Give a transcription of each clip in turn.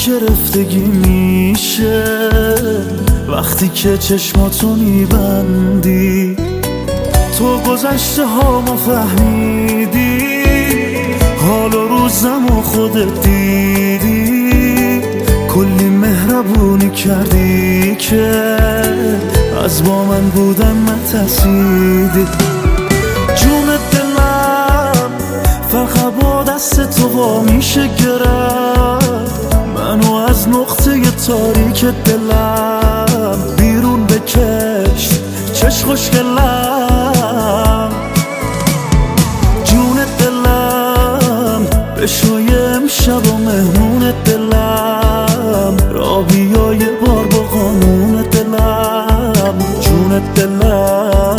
گرفتگی میشه وقتی که چشماتو میبندی، تو گذشته هامو فهمیدی، حال و روزمو خودت دیدی، کلی مهربونی کردی که از با من بودن نترسیدی. جون دلم فقط با دست تو وا میشه گرفت، منو از نقطه تاریک دلم بیرون بکش چش خوشگلم. جون دلم بشوی امشب و مهمون دلم، را بیا یه بار با قانون دلم. جون دلم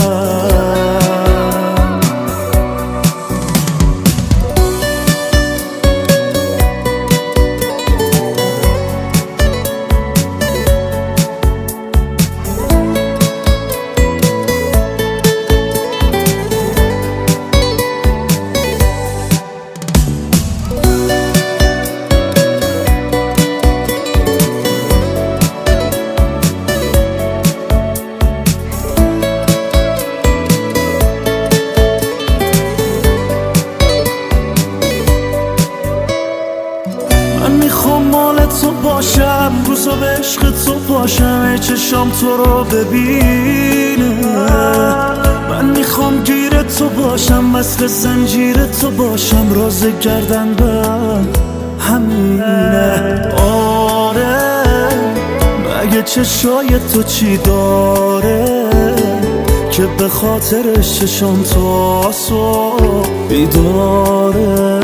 میخوام مال تو باشم، روزا به عشق تو باشم، ای چشام تو رو ببینه. من میخوام گیر تو باشم، مثل زنجیر تو باشم، راز گردن به همینه. آره مگه چشای تو چی داره که به خاطرش چشام تو صبح بیداره.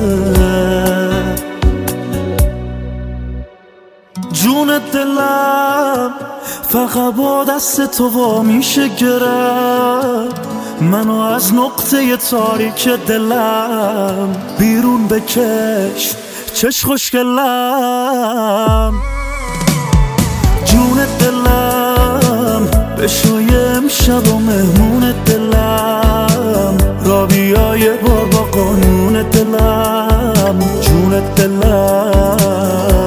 جون دلم فقط با دست تو وا میشه گرفت، منو از نقطه تاریک دلم بیرون بکش چش خوشگلم. جون دلم بشوی امشب و مهمون دلم، را بیا یه بار با قانون دلم. جون دلم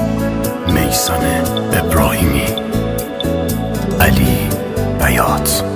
میثم ابراهیمی، علی بیات.